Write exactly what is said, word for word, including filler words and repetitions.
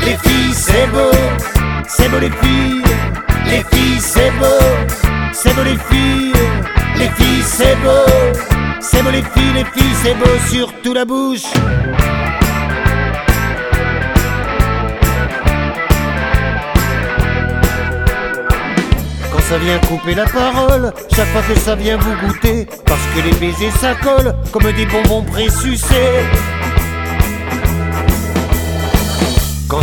Les filles c'est beau, c'est beau les filles. Les filles c'est beau, c'est beau les filles. Les filles c'est beau, c'est beau les filles. Les filles c'est beau, surtout la bouche. Quand ça vient couper la parole, chaque fois que ça vient vous goûter, parce que les baisers ça colle comme des bonbons présucés.